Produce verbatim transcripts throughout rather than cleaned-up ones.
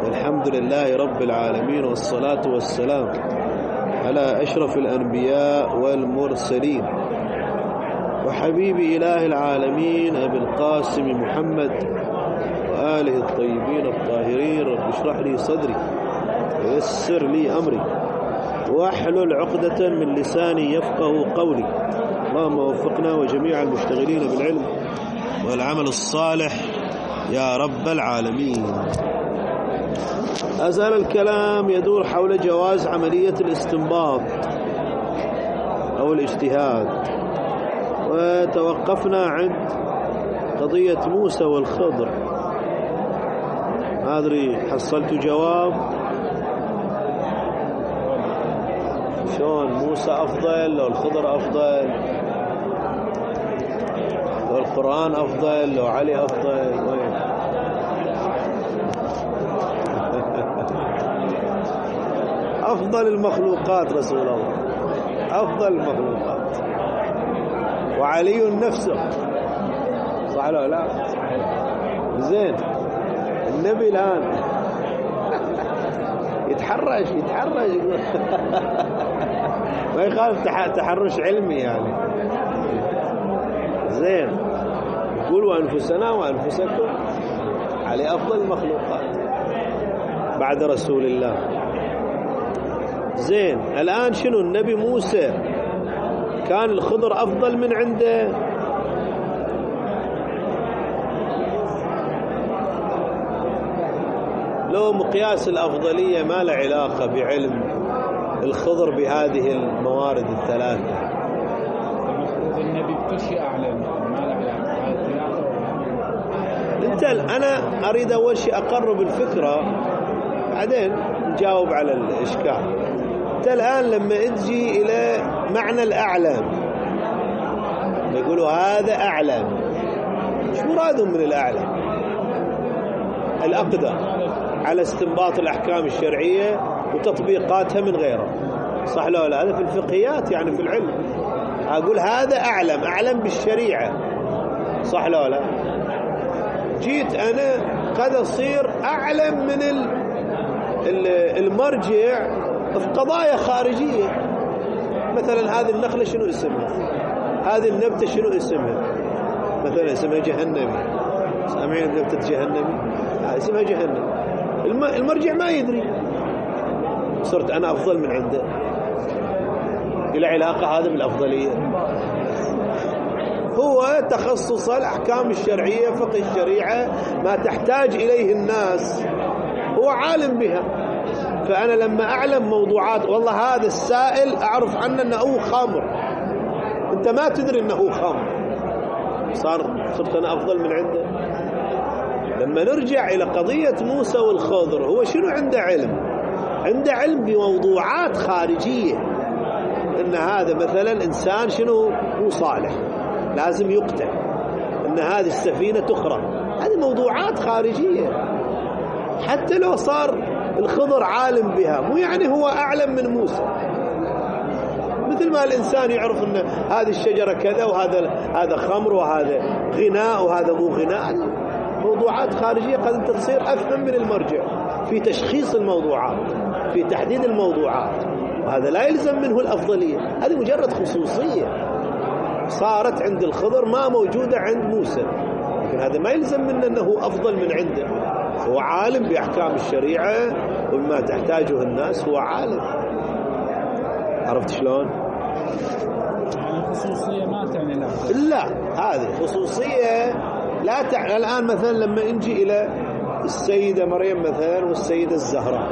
الحمد لله رب العالمين، والصلاة والسلام على أشرف الأنبياء والمرسلين وحبيب إله العالمين أبي القاسم محمد وآله الطيبين الطاهرين. رب اشرح لي صدري ويسر لي أمري واحلل عقدة من لساني يفقه قولي. اللهم وفقنا وجميع المشتغلين بالعلم والعمل الصالح يا رب العالمين. أزال الكلام يدور حول جواز عملية الاستنباط أو الاجتهاد، وتوقفنا عند قضية موسى والخضر. ما أدري حصلت جواب شلون موسى أفضل لو الخضر أفضل، لو القرآن أفضل لو علي أفضل؟ وين أفضل المخلوقات رسول الله، أفضل المخلوقات، وعلي نفسه، صح ولا لا؟ زين النبي الآن يتحرش يتحرش ما يخالف تحرش علمي يعني. زين يقول وأنفسنا وأنفسكم، علي أفضل المخلوقات بعد رسول الله. زين الآن شنو؟ النبي موسى كان الخضر أفضل من عنده؟ لو مقياس الأفضلية ما له علاقة بعلم الخضر بهذه الموارد الثلاثة. المفروض النبي بكل شيء أعلم، ما له علاقة. انت أنا أريد أول شيء أقرب الفكرة بعدين نجاوب على الإشكال. انت الآن لما تجي إلى معنى الأعلم يقولوا هذا أعلم، شو مرادهم من الأعلم؟ الأقدر على استنباط الأحكام الشرعية وتطبيقاتها من غيره، صح لا لا؟ هذا في الفقهيات يعني في العلم. أقول هذا أعلم، أعلم بالشريعة، صح لا لا؟ جيت أنا قد أصير أعلم من المرجع في قضايا خارجية. مثلا هذه النخلة شنو اسمها؟ هذه النبتة شنو اسمها؟ مثلا اسمها جهنمي، سامعين بنبتة جهنمي؟ اسمها جهنم. المرجع ما يدري، صرت أنا أفضل من عنده. إلى علاقة هذا بالأفضلية؟ هو تخصص الأحكام الشرعية، فقه الشريعة، ما تحتاج إليه الناس هو عالم بها. فأنا لما أعلم موضوعات، والله هذا السائل أعرف عنه أنه خمر، أنت ما تدري أنه خمر، صار صرت أنا أفضل من عنده. لما نرجع إلى قضية موسى والخضر، هو شنو عنده علم؟ عنده علم بموضوعات خارجية، أن هذا مثلا إنسان شنو مو صالح لازم يقتل، أن هذه السفينة تخرق، هذه موضوعات خارجية. حتى لو صار الخضر عالم بها مو يعني هو أعلم من موسى. مثل ما الإنسان يعرف أن هذه الشجرة كذا، وهذا هذا خمر، وهذا غناء، وهذا مو غناء، موضوعات خارجية قد أنت تصير أفهم من المرجع في تشخيص الموضوعات، في تحديد الموضوعات، وهذا لا يلزم منه الأفضلية. هذه مجرد خصوصية صارت عند الخضر ما موجودة عند موسى، لكن هذا ما يلزم منه أنه أفضل من عنده. هو عالم بأحكام الشريعة وبما تحتاجه الناس، هو عالم. عرفت شلون؟ الخصوصية ما تعني لا لا، هذه خصوصية لا تعني. الآن مثلا لما نجي إلى السيدة مريم مثلا والسيدة الزهراء،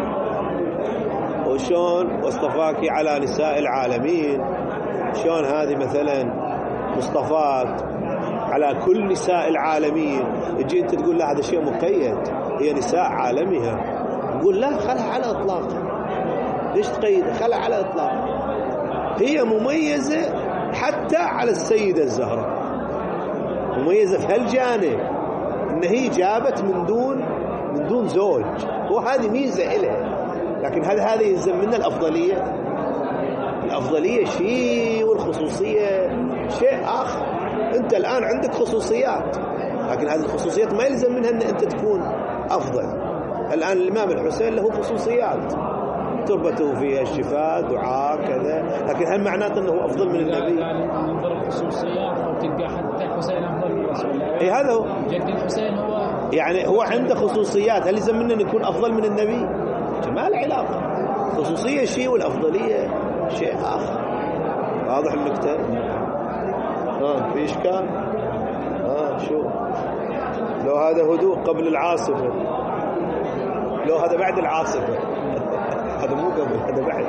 وشون واصطفاك على نساء العالمين، شون هذه مثلا مصطفات على كل نساء العالمين. تجي انت تقول لا هذا شيء مقيد، هي نساء عالمها. نقول لا، خلها على اطلاق. ليش تقيد؟ خلها على اطلاق. هي مميزة حتى على السيدة الزهراء، مميزة في هالجانب ان هي جابت من دون من دون زوج، وهذه ميزة إلها. لكن هل هذا يلزم منا الأفضلية؟ الأفضلية شيء والخصوصية شيء آخر. أنت الآن عندك خصوصيات، لكن هذه الخصوصيات ما يلزم منها أن أنت تكون أفضل. الآن الإمام الحسين له خصوصيات، تربته فيها الشفاء، دعاء كذا، لكن هل معناته أنه أفضل من النبي؟ يعني ننظر الخصوصيات أو تلقى حتى الحسين أفضل من الرسول. إيه هذا هو. جد الحسين هو يعني هو عنده خصوصيات، هل يزمنا أن يكون أفضل من النبي؟ ما له علاقة، خصوصية شيء والأفضلية شيء آخر. واضح النكتة؟ ها في إشكال؟ ها شو لو هذا هدوء قبل العاصفة، لو هذا بعد العاصفة هذا مو قبل، هذا بعد.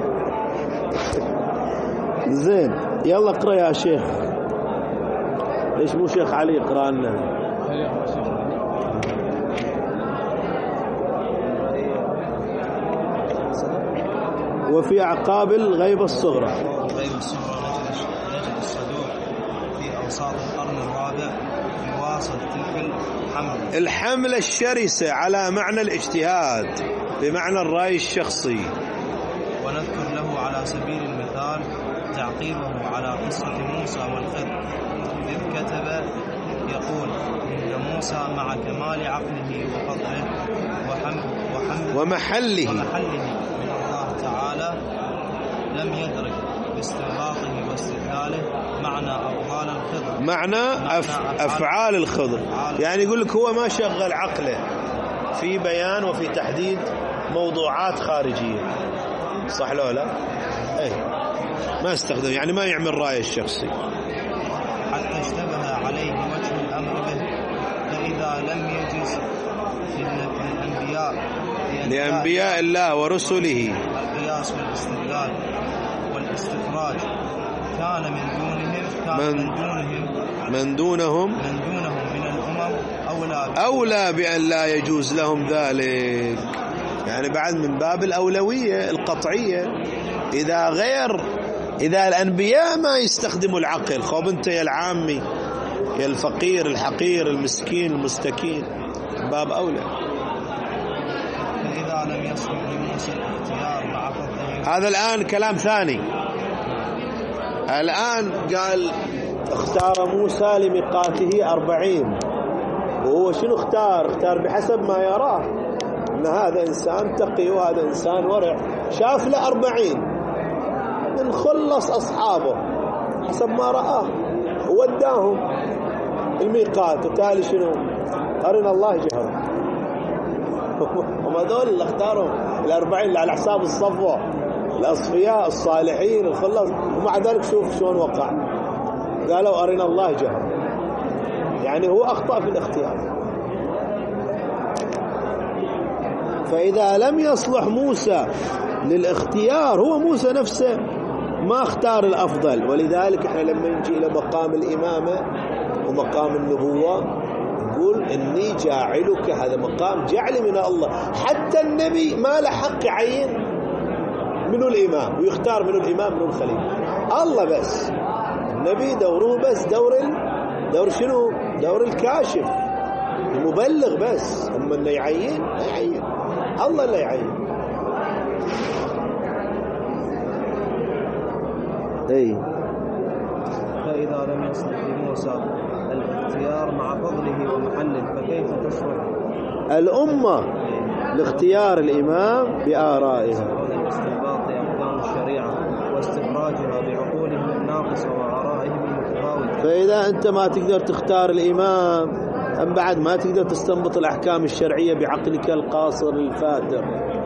زين يلا اقرأ يا شيخ. ليش مو شيخ علي يقرأ لنا؟ وفي أعقاب الغيبة الصغرى. الغيبة الصغرى نجد الصدوق في أوساط القرن الرابع يواصل تلك الحملة الحملة الشرسة على معنى الاجتهاد بمعنى الرأي الشخصي. ونذكر له على سبيل المثال تعقيبه على قصة موسى والخضر، إذ كتب يقول إن موسى مع كمال عقله وفضله وحمله ومحله ومحله من الله تعالى لم يدرك باستنباطه واستدلاله معنى أفعال الخضر معنى أف... أفعال الخضر. يعني يقول لك هو ما شغل عقله في بيان وفي تحديد موضوعات خارجية، صح لو لا؟ أي ما استخدم، يعني ما يعمل رأيه الشخصي حتى اشتبه عليه وجه الأمر به. فإذا لم يجز للأنبياء لأنبياء الله ورسله القياس والاستدلال والاستخراج كان من دونهم كان من, من دونهم من دونهم من دونهم من الأمم أولى أولى بأن لا يجوز لهم ذلك. يعني بعد من باب الأولوية القطعية، إذا غير إذا الأنبياء ما يستخدموا العقل، خوب أنت يا العامي يا الفقير الحقير المسكين المستكين، باب أولى. فإذا لم يصلح لموسى الاختيار مع فضله. هذا الآن كلام ثاني. الآن قال اختار موسى لميقاته أربعين، وهو شنو اختار؟ اختار بحسب ما يراه أن هذا إنسان تقي وهذا إنسان ورع، شاف له أربعين من خلص أصحابه حسب ما رآه ووداهم الميقات، وتالي شنو؟ أرنا الله جهرا. وما دول اللي اختاروا الأربعين على حساب الصفوة الأصفياء الصالحين الخلص، ومع ذلك شوف شلون وقع، قالوا أرنا الله جهرا. يعني هو أخطأ في الاختيار. فإذا لم يصلح موسى للاختيار، هو موسى نفسه ما اختار الأفضل. ولذلك احنا لما نجي إلى مقام الإمامة ومقام النبوة يقول إني جاعلك، هذا مقام جعل من الله. حتى النبي ما له حق يعين منه الإمام ويختار منه الإمام منه الخليفة، الله بس. النبي دوره بس دور ال... دور شنو؟ دور الكاشف المبلغ بس. أما اللي يعين لا يعين، الله لا يعين. أي فإذا لم يصلح لموسى الاختيار مع فضله ومحله فكيف تصلح الأمة لاختيار الإمام بآرائها واستنباط أحكام الشريعة واستخراجها بعقولهم الناقصة وآرائهم المتفاوتة. فإذا أنت ما تقدر تختار الإمام، أم بعد ما تقدر تستنبط الأحكام الشرعية بعقلك القاصر الفاتر.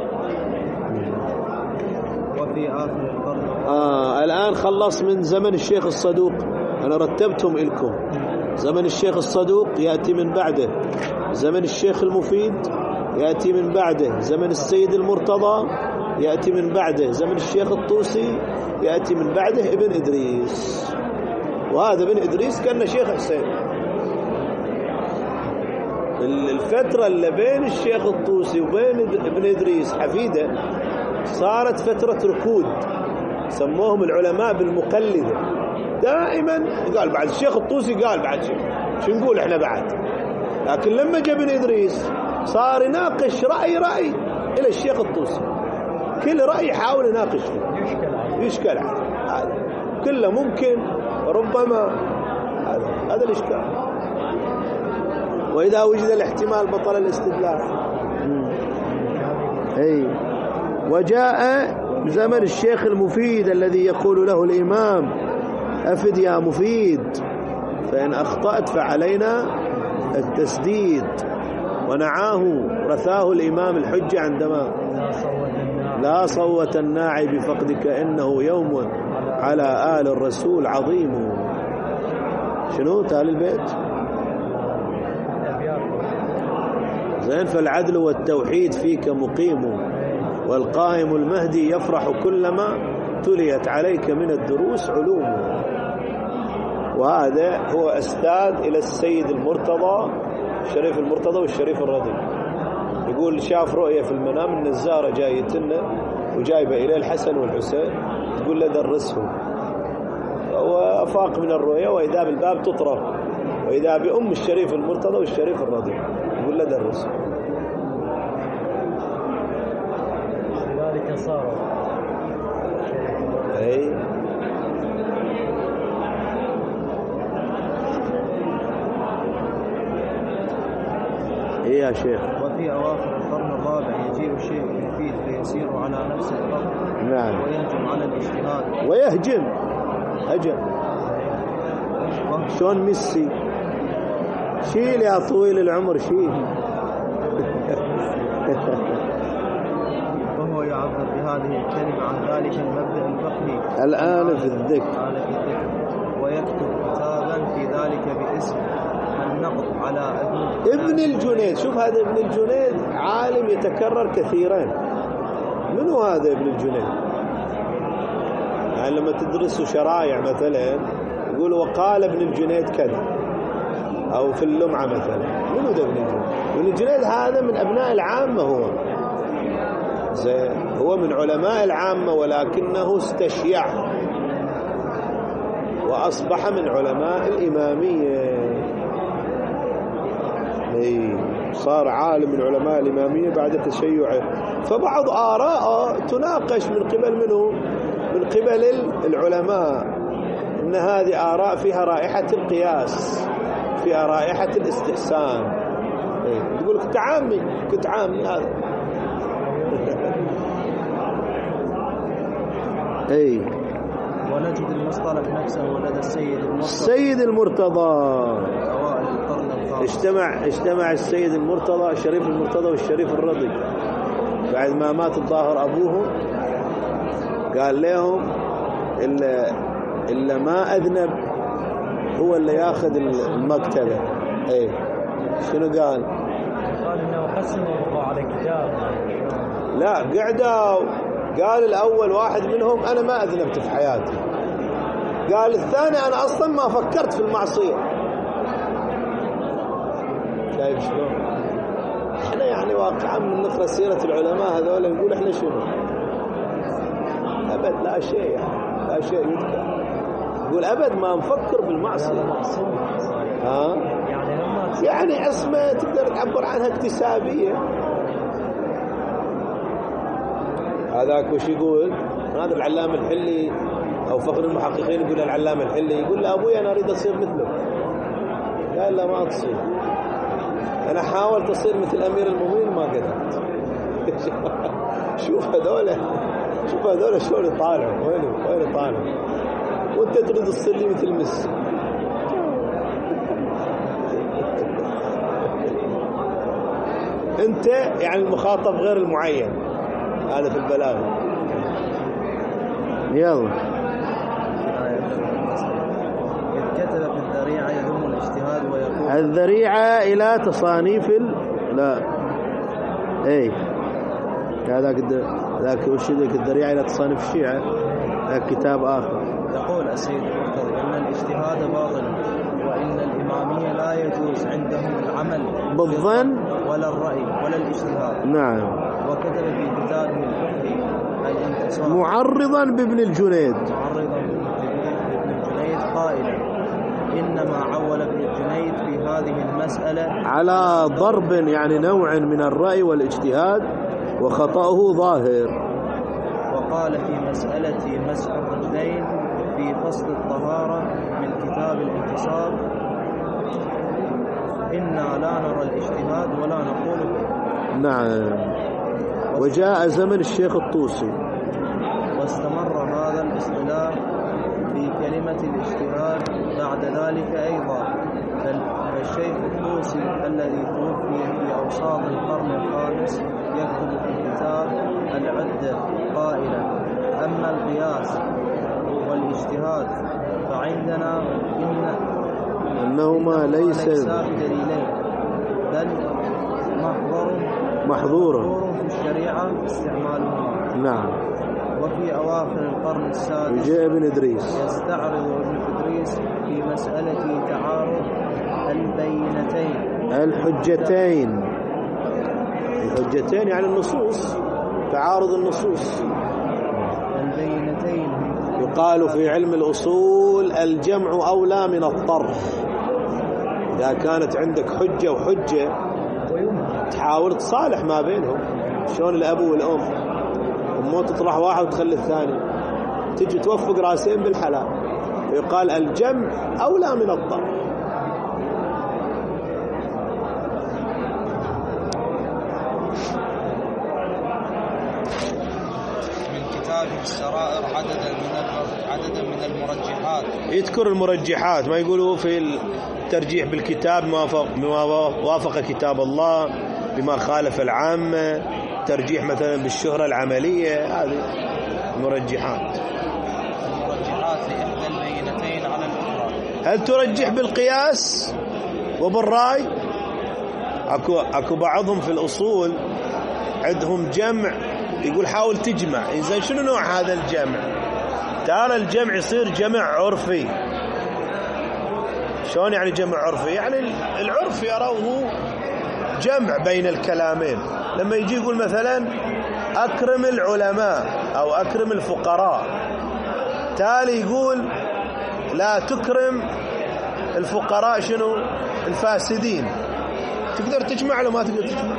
وفي آخر القرن آه الآن خلص من زمن الشيخ الصدوق، أنا رتبتهم إلكم. زمن الشيخ الصدوق يأتي من بعده، زمن الشيخ المفيد يأتي من بعده، زمن السيد المرتضى يأتي من بعده، زمن الشيخ الطوسي يأتي من بعده ابن إدريس. وهذا ابن إدريس كان شيخ حسين. الفترة اللي بين الشيخ الطوسي وبين ابن إدريس حفيدة صارت فترة ركود، سموهم العلماء بالمقلدة. دائما قال بعد الشيخ الطوسي قال بعد شيء شو نقول احنا بعد. لكن لما جاء ابن إدريس صار يناقش رأي رأي إلى الشيخ الطوسي، كل رأي يحاول يناقش فيه يشكل عليه، هذا كله ممكن وربما هذا هذا الإشكال. وإذا وجد الاحتمال بطل الاستدلال. أي وجاء زمن الشيخ المفيد الذي يقول له الإمام أفد يا مفيد، فإن أخطأت فعلينا التسديد. ونعاه رثاه الإمام الحجة عندما لا صوت الناعي بفقدك إنه يوم على آل الرسول عظيم. شنو تال البيت؟ زين. فالعدل والتوحيد فيك مقيم، والقائم المهدي يفرح كلما تليت عليك من الدروس علوم. وهذا هو أستاذ إلى السيد المرتضى، الشريف المرتضى والشريف الرضي. يقول شاف رؤية في المنام ان الزارة جايتنا وجايبة إليه الحسن والحسين، تقول له درسهم. وأفاق من الرؤية وإذا بالباب تطرف، وإذا بأم الشريف المرتضى والشريف الرضي، يقول له درسهم. ذلك صار أي إيه يا شيخ. وفي أواخر القرن الرابع يجيء الشيخ المفيد فيسير على نفس الخط. نعم. ويهجم على الاجتهاد. ويهجم هجم شون ميسي. شيل يا طويل العمر شيل. وهو يعبر بهذه الكلمة عن ذلك المبدأ الفقهي الآن في الذكر، ويكتب كتابا في ذلك باسم النقد على ابن ابن الجنيد. شوف هذا ابن الجنيد عالم يتكرر كثيرا. من هو هذا ابن الجنيد؟ يعني لما تدرسوا شرائع مثلا يقولوا وقال ابن الجنيد كذا، أو في اللمعة مثلا. من هو ده ابن الجنيد؟ ابن الجنيد هذا من أبناء العامة، هو زي هو من علماء العامة، ولكنه استشيع وأصبح من علماء الإمامية. صار عالم من علماء الإمامية بعد تشيعه. فبعض آراءه تناقش من قبل منه، من قبل العلماء، إن هذه آراء فيها رائحة القياس، فيها رائحة الاستحسان. تقول كنت عامي كنت عامي هذا. أي. ونجد المصطلح نفسه ولدى السيد المرتضى. السيد المرتضى أوائل القرن الخامس. اجتمع اجتمع السيد المرتضى، الشريف المرتضى والشريف الرضي، بعد ما مات الظاهر أبوهم. قال لهم إلا إلا ما أذنب هو اللي ياخذ المكتبة. ايه شنو قال؟ قال انه قسموا على كتاب. لا قعدوا. قال الأول واحد منهم أنا ما أذنبت في حياتي. قال الثاني أنا أصلا ما فكرت في المعصية. شايف شلون؟ احنا يعني واقعا من نقرأ سيرة العلماء هذول نقول احنا شنو؟ أبد لا شيء يعني. لا شيء يذكر. يقول أبد ما نفكر بالمعصية. ها؟ يعني اسمه تقدر تعبر عنها اكتسابية. هذاك وش يقول؟ هذا العلامة الحلي أو فخر المحققين يقول العلامة الحلي، يقول له أبوي أنا أريد أصير مثله. قال لا ما تصير. أنا حاولت أصير مثل أمير المؤمنين ما قدرت. شوف هذول شوف هذول شلون يطالعوا. وين وين يطالعوا؟ وأنت تريد تصير لي مثل ميسي. أنت يعني المخاطب غير المعين. هذا في البلاغة. يلا. كتب في الذريعة يذم الاجتهاد ويقول الذريعة إلى تصانيف ال... لا اي هذاك ذاك وش ذاك الذريعة إلى تصانيف الشيعة، ذاك كتاب آخر. يقول السيد المرتضى إن الاجتهاد باطل، وإن الإمامية لا يجوز عندهم العمل بالظن ولا الرأي ولا الاجتهاد. نعم. وكتب في كتابه الفقهي الانتصار معرضا بابن الجنيد معرضا بابن الجنيد قائلا إنما عول ابن الجنيد في هذه المسألة على ضرب يعني نوع من الرأي والاجتهاد، وخطأه ظاهر. وقال في مسألة مسح الرجلين في فصل الطهارة من كتاب الانتصار إنا لا نرى الاجتهاد ولا نقول به. نعم. وجاء زمن الشيخ الطوسي. واستمر هذا الاصطلاح في كلمة الاجتهاد بعد ذلك أيضا. فالشيخ الطوسي الذي توفي في أوساط القرن الخامس يكتب في كتاب العدة قائلا: أما القياس والاجتهاد فعندنا إن أنهما ليس بدليلين بل محظور محظور في الشريعة استعمالهما. نعم. وفي أواخر القرن السادس جاء ابن إدريس يستعرض ابن إدريس في مسألة تعارض البينتين الحجتين. الحجتين يعني النصوص، تعارض النصوص. البينتين يقال في علم الأصول الجمع أولى من الطرح. إذا كانت عندك حجة وحجة تحاول تصالح ما بينهم، شلون الأب والأم، مو تطرح واحد وتخلي الثاني، تجي توفق راسين بالحلال. يقال الجمع أولى من الطرح. من كتابه السرائر عددا من عددا من المرجحات. يذكر المرجحات، ما يقولوا في الترجيح بالكتاب بما وافق كتاب الله، بما خالف العامة، ترجيح مثلا بالشهرة العملية، هذه المرجحات. المرجحات لإحدى البينتين على الأخرى. هل ترجح بالقياس وبالرأي؟ أكو أكو بعضهم في الأصول عندهم جمع، يقول حاول تجمع. إذا شنو نوع هذا الجمع؟ ترى الجمع يصير جمع عرفي. شلون يعني جمع عرفي؟ يعني العرف يروه جمع بين الكلامين. لما يجي يقول مثلا أكرم العلماء أو أكرم الفقراء، تالي يقول لا تكرم الفقراء شنو؟ الفاسدين. تقدر تجمع لو ما تقدر تجمع؟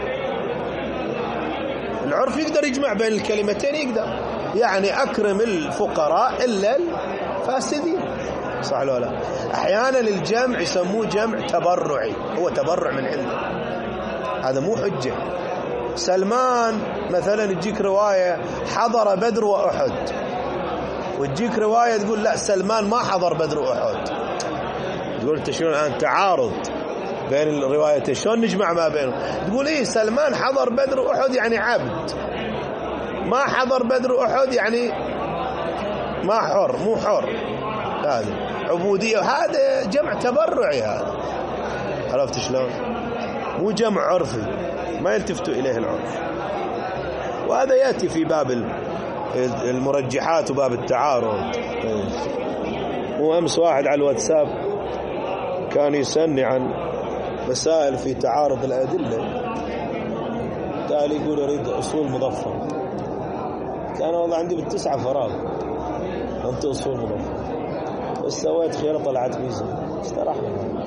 العرف يقدر يجمع بين الكلمتين، يقدر يعني أكرم الفقراء إلا الفاسدين، صح ولا لا؟ أحيانا الجمع يسموه جمع تبرعي، هو تبرع من عنده، هذا مو حجة. سلمان مثلا تجيك رواية حضر بدر وأحد، وتجيك رواية تقول لا سلمان ما حضر بدر وأحد، تقول انت شلون الآن تعارض بين الروايتين، شلون نجمع ما بينهم؟ تقول ايه سلمان حضر بدر وأحد يعني عبد، ما حضر بدر وأحد يعني ما حر، مو حر، هذا عبودية، هذا جمع تبرعي، هذا عرفت شلون؟ مو جمع عرفي، ما يلتفتوا إليه العرف. وهذا يأتي في باب المرجحات وباب التعارض. وأمس واحد على الواتساب كان يسألني عن مسائل في تعارض الأدلة، تالي يقول أريد أصول مضفة، كان والله عندي بالتسعة فراغ، أنت أصول مضفة، بس سويت خيرة طلعت ميزة، استرحنا.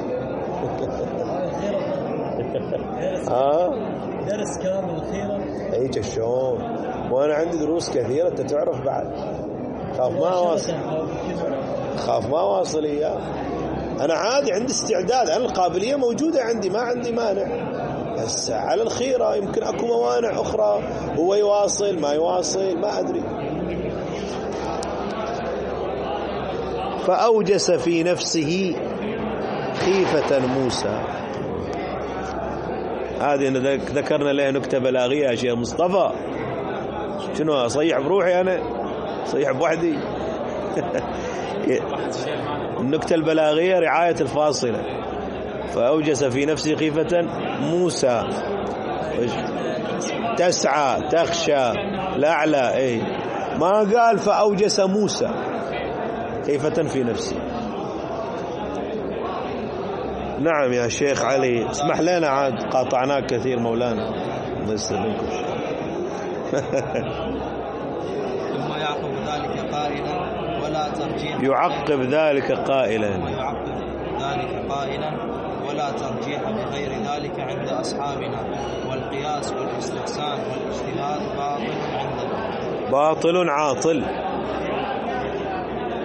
ها درس كامل خيرا هيك شلون؟ وانا عندي دروس كثيره انت تعرف بعد، خاف ما واصل، خاف ما واصل اياه. انا عادي عندي استعداد، انا القابليه موجوده عندي، ما عندي مانع، بس على الخيره يمكن اكو موانع اخرى، هو يواصل ما يواصل ما ادري. فاوجس في نفسه خيفه موسى. هذه ذكرنا لها نكتة بلاغية يا شيخ مصطفى. شنو أصيح بروحي أنا؟ أصيح بوحدي؟ النكتة البلاغية رعاية الفاصلة. فأوجس في نفسه خيفة موسى، تسعى تخشى الأعلى، إيه ما قال فأوجس موسى خيفة في نفسه. نعم يا شيخ علي، اسمح لنا عاد قاطعناك كثير مولانا، الله يسلمكم. ثم يعقب ذلك قائلا ولا ترجيح يعقب ذلك قائلا ويعقب ذلك قائلا ولا ترجيح بغير ذلك عند أصحابنا، والقياس والاستحسان والاجتهاد باطل عندنا، باطل عاطل.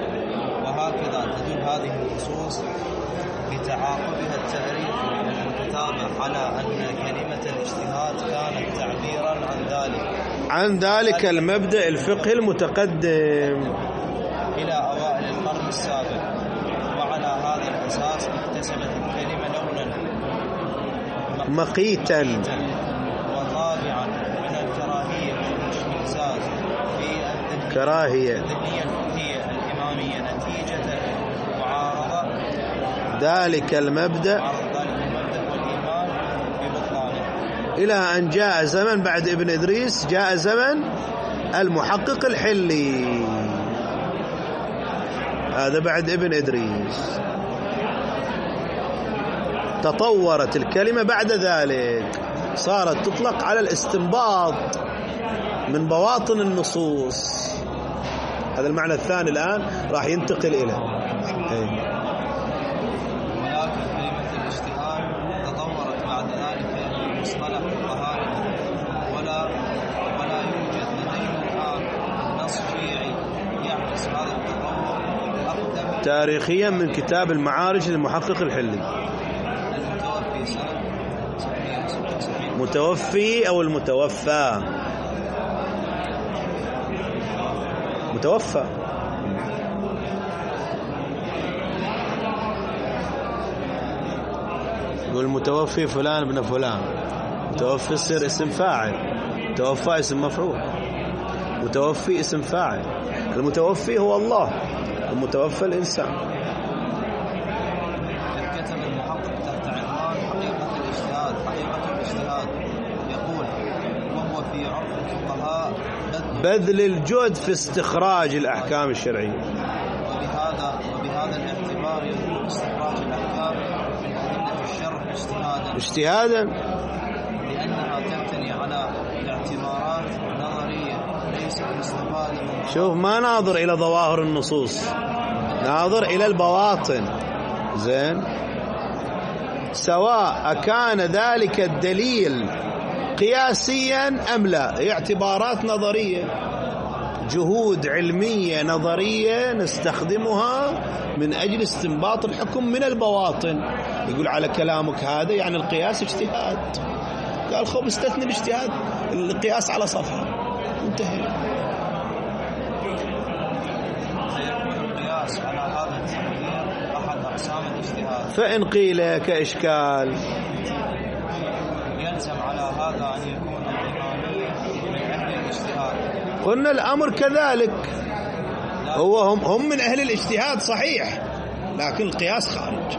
وهكذا تدل هذه النصوص بتعاقبها التعريف الكتابة على أن كلمة الاجتهاد كانت تعبيرا عن ذلك عن ذلك المبدأ الفقهي المتقدم إلى أوائل القرن السابع. وعلى هذا الأساس اكتسبت الكلمة لونا مقيتا وطابعا من الكراهية والاشمئزاز في الذهنية كراهية الفقهية الإمامية نتيجة معارضة ذلك المبدأ معارضة ذلك المبدأ والإيمان ببطلانه، إلى أن جاء زمن بعد ابن إدريس، جاء زمن المحقق الحلي، هذا بعد ابن إدريس. تطورت الكلمة بعد ذلك، صارت تطلق على الاستنباط من بواطن النصوص. هذا المعنى الثاني الآن راح ينتقل إليه. ولكن كلمة الاجتهاد تطورت بعد ذلك مصطلح الطهارة، ولا ولا يوجد لدينا الآن نص شيعي يعكس هذا التطور أقدم تاريخيا من كتاب المعارج للمحقق الحلي، المتوفي سنة سبعمائة وستة وسبعين متوفي أو المتوفى، متوفى. يقول المتوفي فلان ابن فلان، متوفي يصير اسم فاعل، متوفى اسم مفعول، متوفي اسم فاعل. المتوفي هو الله، المتوفى الإنسان. كتب المحقق تحت عنوان حقيقة الاجتهاد حقيقة الاجتهاد يقول: وهو في عرف الفقهاء بذل الجهد في استخراج الأحكام الشرعية. وبهذا وبهذا الاعتبار يكون استخراج الأحكام من أدلة الشرع اجتهادا اجتهادا لأنها تبتني على اعتبارات نظرية ليست مستفادة من. شوف، ما ناظر إلى ظواهر النصوص، ناظر إلى البواطن. زين، سواء كان ذلك الدليل قياسيا أم لا، هي اعتبارات نظرية، جهود علمية نظرية نستخدمها من أجل استنباط الحكم من البواطن. يقول على كلامك هذا يعني القياس اجتهاد، قال خب استثني الاجتهاد القياس على صفحة، انتهى. فيكون القياس على هذا التقدير أحد أقسام الاجتهاد. فإن قيل كإشكال يلزم على هذا أن يكون الإمامية من أهل الاجتهاد. قلنا الأمر كذلك، هو هم, هم من أهل الاجتهاد صحيح، لكن القياس خارج.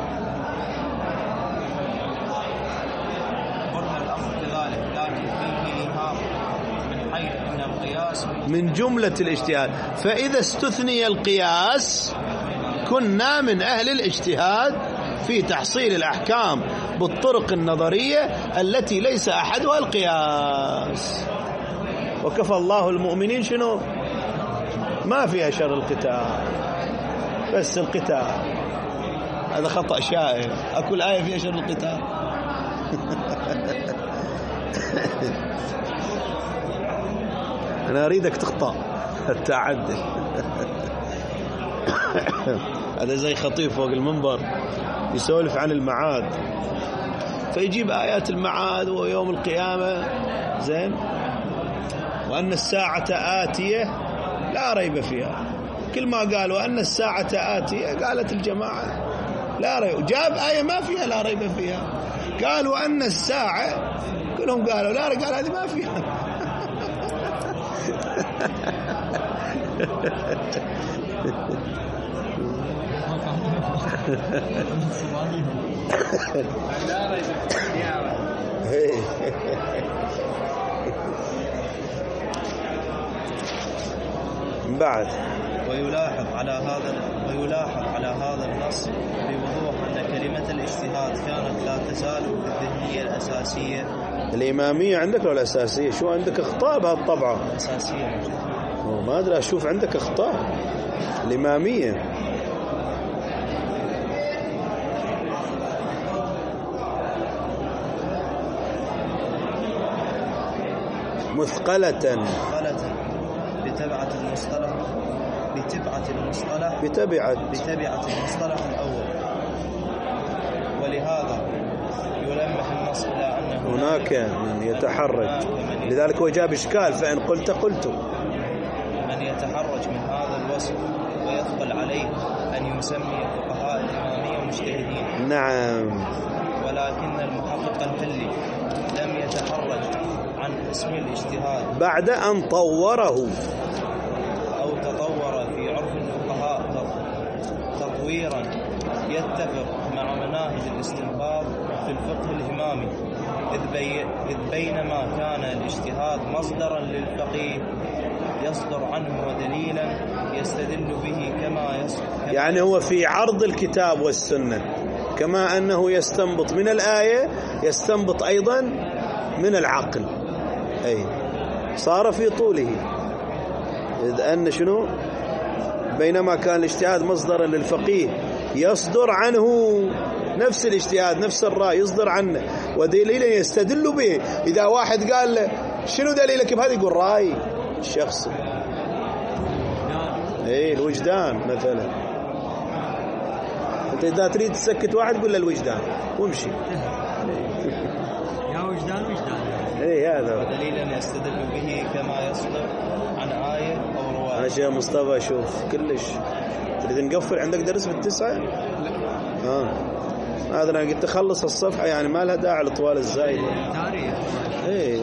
قلنا الأمر كذلك، لكن فيه إيهام من حيث أن القياس من جملة الاجتهاد، فإذا استثني القياس كنا من أهل الاجتهاد في تحصيل الأحكام بالطرق النظرية التي ليس أحدها القياس. وكفى الله المؤمنين شنو؟ ما فيها شر القتال، بس القتال هذا خطأ شائع. أكل آية فيها شر القتال؟ أنا أريدك تخطأ التعدل. هذا زي خطيب فوق المنبر يسولف عن المعاد، فيجيب آيات المعاد ويوم القيامة، زين، وأن الساعة آتية لا ريب فيها. كل ما قال وأن الساعة آتية قالت الجماعة لا ريب، جاب آية ما فيها لا ريب فيها، قال وأن الساعة كلهم قالوا لا ريب، قال هذه ما فيها. بعد ويلاحظ على هذا ويلاحظ على هذا النص بوضوح أن كلمة الاجتهاد كانت لا تزال في الذهنية الأساسية. الإمامية عندك ولا الأساسية؟ شو عندك أخطاء بهالطبعة؟ الأساسية ما أدري، أشوف عندك أخطاء. الإمامية مثقلة مثقلة بتبعة المصطلح بتبعة المصطلح بتبعة بتبعة المصطلح الأول. ولهذا يلمح هناك من يتحرج، لذلك هو جاب إشكال، فإن قلت قلت من يتحرج من هذا الوصف ويثقل عليه أن يسمي فقهاء الإمامية مجتهدين. نعم. ولكن المحقق الحلي لم يتحرج عن اسم الاجتهاد بعد أن طوره أو تطور في عرف الفقهاء تطويرا يتفق مع مناهج الاستنباط في الفقه الإمامي، إذ, بي إذ بينما كان الاجتهاد مصدرا للفقيه يصدر عنه ودليلا يستدل به كما يصدر، يعني هو في عرض الكتاب والسنة، كما أنه يستنبط من الآية يستنبط أيضا من العقل، أي صار في طوله. إذ أن شنو بينما كان الاجتهاد مصدرا للفقيه يصدر عنه نفس الاجتهاد نفس الرأي يصدر عنه ودليلا يستدل به. إذا واحد قال له شنو دليلك بهذا يقول رأي الشخص، ايه الوجدان مثلا. انت اذا تريد تسكت واحد قول له الوجدان وامشي. يا وجدان وجدان. ايه هذا ودليلا يستدل به كما يصدر عن آية أو رواية. يا مصطفى شوف كلش تريد نقفل عندك درس بالتسعة؟ لا. اه هذا انا قلت اخلص الصفحة يعني ما لها داعي لطوال الزايد. تاريخ. ايه.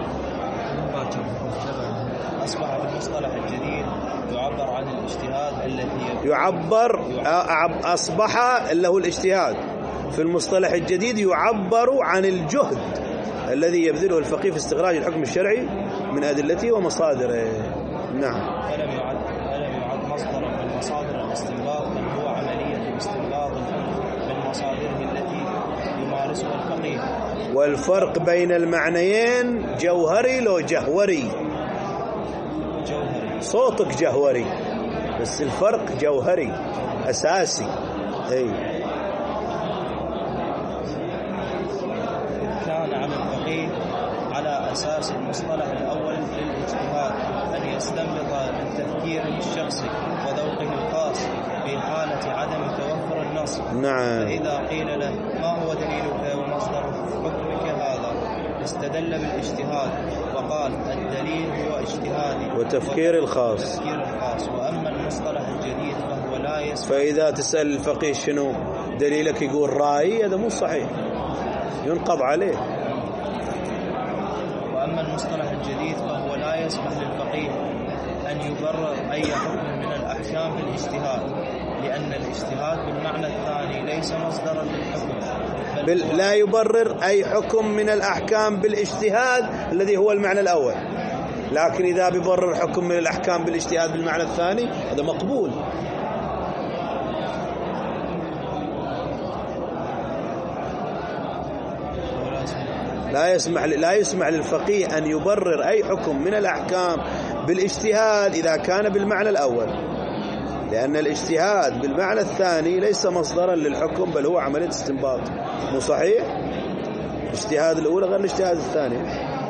أصبح بالمصطلح الجديد يعبر عن الاجتهاد التي يعبر أصبح اللي هو الاجتهاد في المصطلح الجديد يعبر عن الجهد الذي يبذله الفقيه في استخراج الحكم الشرعي من أدلته ومصادره. نعم. فلم يعد فلم يعد مصدرا من مصادر الاستنباط، بل هو عملية الاستنباط من مصادره التي يمارسها الفقيه. والفرق بين المعنيين جوهري لو جهوري. جوهري. صوتك جهوري بس الفرق جوهري أساسي. أي. كان على الفقيه على أساس المصطلح الأول للاجتهاد أن يستنبط من تفكيره الشخصي وذوقه الخاص في حالة عدم توفر النص. نعم. فإذا قيل له ما هو دليلك ومصدر حكمك هذا استدل بالاجتهاد وقال الدليل هو اجتهادي وتفكير الخاص. وتفكير الخاص. وأما المصطلح الجديد فهو لا يسمع. فإذا تسأل الفقيه شنو دليلك يقول رأي، هذا مو صحيح ينقض عليه. وأما المصطلح الجديد فهو لا يسمح للفقيه أن يبرر أي حكم من الأحكام بالاجتهاد، لأن الاجتهاد بالمعنى الثاني ليس مصدرا للحكم، بل لا يبرر أي حكم من الأحكام بالاجتهاد الذي هو المعنى الأول، لكن إذا بيبرر حكم من الأحكام بالاجتهاد بالمعنى الثاني هذا مقبول. لا يسمح لا يسمح للفقيه أن يبرر أي حكم من الأحكام بالاجتهاد إذا كان بالمعنى الأول، لأن الاجتهاد بالمعنى الثاني ليس مصدرا للحكم بل هو عملية استنباط. مو صحيح؟ الاجتهاد الأولى غير الاجتهاد الثاني.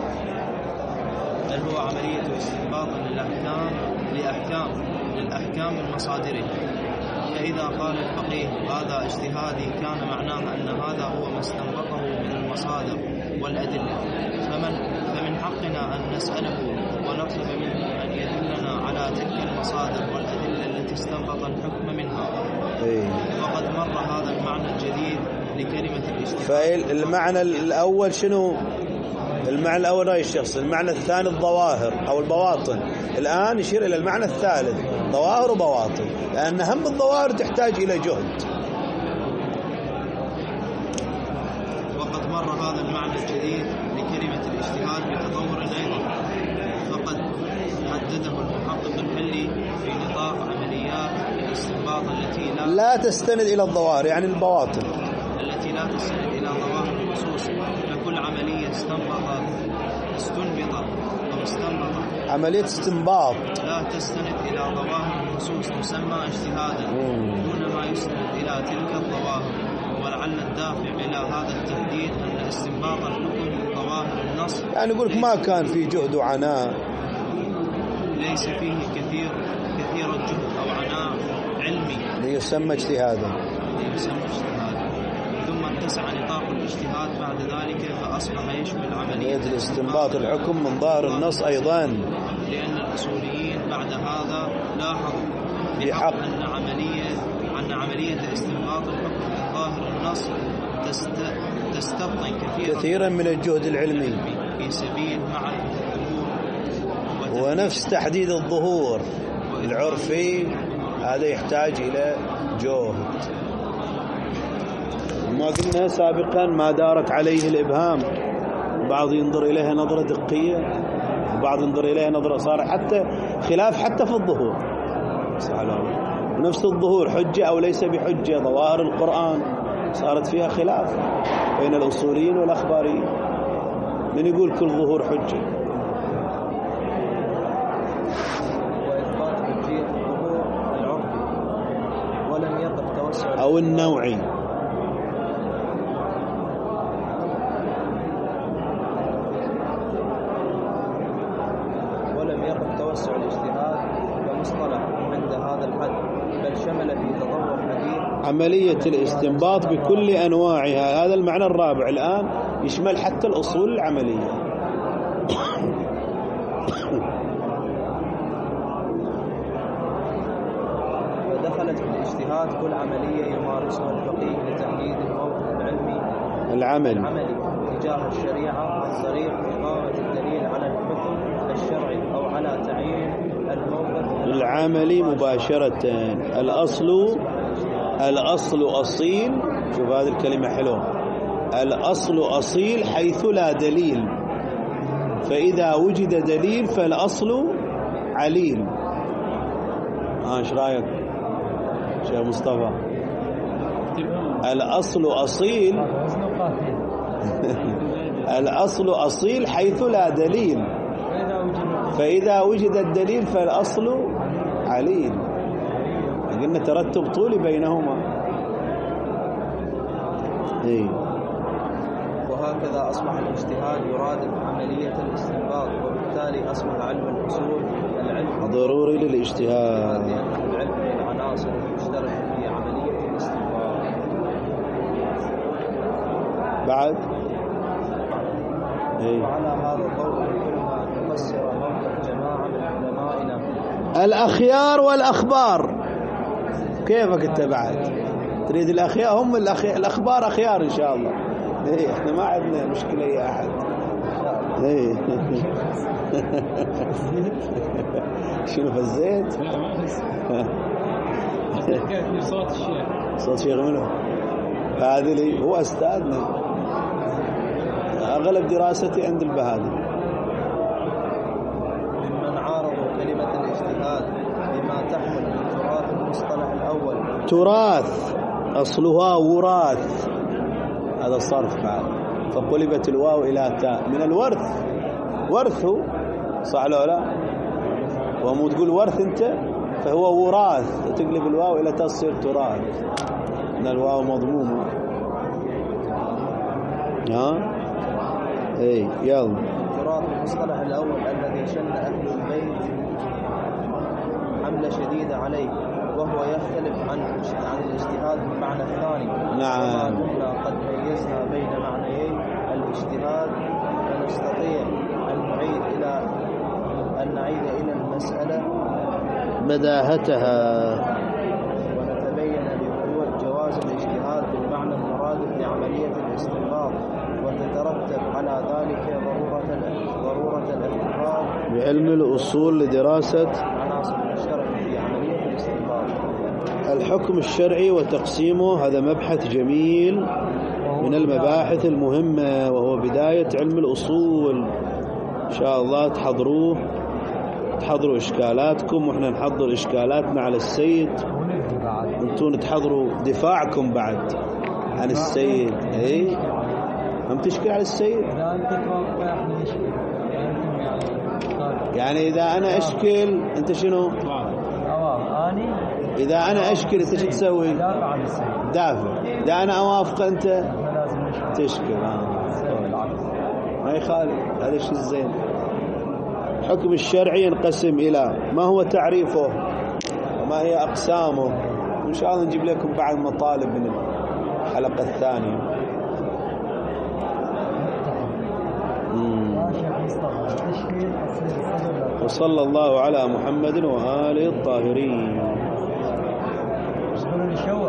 بل هو عملية استنباط للأحكام لأحكام للأحكام من مصادره. فإذا قال الفقيه هذا اجتهادي كان معناه أن هذا هو ما استنبطه من المصادر والأدلة، فمن فمن حقنا أن نسأله ونطلب منه أن يدلنا على تلك المصادر والأدلة التي استنبط الحكم منها. وقد مر هذا المعنى الجديد لكلمة الاجتهاد. فالمعنى الأول شنو؟ المعنى الأول رأي الشخص، المعنى الثاني الظواهر أو البواطن. الآن يشير إلى المعنى الثالث ظواهر وبواطن، لأن هم الظواهر تحتاج إلى جهد. وقد مر هذا المعنى الجديد لكلمة الاجتهاد بتطور أيضا، فقد حدده المحقق الحلي في نطاق عمليات الاستنباط التي لا, لا تستند إلى الظواهر، يعني البواطن التي لا تستند إلى ظواهر النصوص. فكل عملية استنبط استنبط أو استنبط عملية استنباط لا تستند إلى ظواهر النصوص تسمى اجتهادا دون ما يستند إلى تلك الظواهر. ولعل الدافع إلى هذا التحديد أن استنباط الحكم من ظواهر النص يعني يقولك ما كان في جهد وعناء، ليس فيه كثير كثير الجهد أو عناء علمي ليسمى اجتهادا ليسمى اجتهادا. ثم اتسع نطاق الاجتهاد بعد ذلك فأصبح يشمل عملية عملية الاستنباط الحكم من ظاهر النص أيضا، لأن الأصوليين بعد هذا لاحظوا بحق أن عملية أن عملية الاستنباط الحكم من ظاهر النص تست... تستبطن كثيرا كثيرا من الجهد العلمي في سبيل معرفة الظهور ونفس تحديد الظهور العرفي، هذا يحتاج إلى جهد. ما قلنا سابقا ما دارت عليه الإبهام، بعض ينظر إليها نظرة دقية، بعض ينظر إليها نظرة صار حتى خلاف حتى في الظهور. ونفس الظهور حجة أو ليس بحجة، ظواهر القرآن صارت فيها خلاف بين الأصوليين والأخباريين، من يقول كل ظهور حجة. وإثبات حجية الظهور العرفي ولم يقف توسع أو النوعي. ولم يقف توسع الاجتهاد كمصطلح عند هذا الحد، بل شمل في تطور حديث عملية الاستنباط بكل أنواعها. هذا المعنى الرابع الآن يشمل حتى الأصول العملية. فدخلت في الاجتهاد كل عملية يمارسها الفقيه لتحديد الموقف العلمي العمل العملي تجاه الشريعة عن طريق إقامة الدليل على الحكم الشرعي أو على تعيين الموقف العملي مباشرة. الأصل الأصل أصيل، شوف هذه الكلمة حلوة، الأصل أصيل حيث لا دليل، فإذا وجد دليل فالأصل عليل. ها ايش رايك شيخ مصطفى؟ الأصل أصيل الأصل أصيل حيث لا دليل، فإذا وجد الدليل فالأصل عليل. قلنا ترتب طولي بينهما. إيه. وهكذا أصبح الاجتهاد يرادف عملية الاستنباط، وبالتالي أصبح علم الأصول العلم ضروري للاجتهاد، لأنه العلم من العناصر المشتركة في عملية الاستنباط. بعد إيه. وعلى هذا الضوء يمكننا أن نفسر موقف جماعة من علمائنا الأخيار والأخبار. كيفك أنت بعد تريد الأخيار؟ هم الأخي... الأخبار أخيار إن شاء الله. إيه إحنا ما عندنا مشكلة يا أحد. إيه شنو في الزيت؟ لا ما بس حكيت لي صوت الشيخ. صوت شيخ منه؟ هذا لي هو أستاذنا، أغلب دراستي عند البهادي. ممن عارضوا كلمة الاجتهاد بما تحمل من تراث المصطلح الأول. تراث أصلها وراث، هذا الصرف بعد، فقلبت الواو إلى تاء من الورث، ورثه صح ولا لا؟ ومو تقول ورث أنت فهو وراث، تقلب الواو إلى تاء تصير تراث، من الواو مضمومة. ها اي يلا. تراث المصطلح الأول الذي شن أهل البيت حملة شديدة عليه، وهو يختلف عن عن الاجتهاد بالمعنى الثاني. نعم. وما كنا قد ميزنا بين معنيي الاجتهاد، فنستطيع أن نعيد إلى أن نعيد إلى المسألة بداهتها، ونتبين بوضوح جواز الاجتهاد بالمعنى المرادف لعملية الاستنباط، وتترتب على ذلك ضرورة ضرورة الاحتفاظ بعلم الأصول لدراسة عناصر المشتركة في عملية الاستنباط. الحكم الشرعي وتقسيمه، هذا مبحث جميل من المباحث المهمة، وهو بداية علم الأصول. إن شاء الله تحضروه، تحضروا إشكالاتكم وإحنا نحضر إشكالاتنا على السيد، أنتون تحضروا دفاعكم بعد عن السيد. إيه هم تشكي على السيد، يعني إذا أنا أشكل أنت شنو؟ إذا أنا أشكل أنت شو تسوي؟ دافع. إذا أنا أوافق أنت تشكل. ما يخالف، هذا الشيء الزين. الحكم الشرعي ينقسم إلى ما هو تعريفه وما هي أقسامه، وإن شاء الله نجيب لكم بعض مطالب من الحلقة الثانية. وصلى الله على محمد وآله الطاهرين.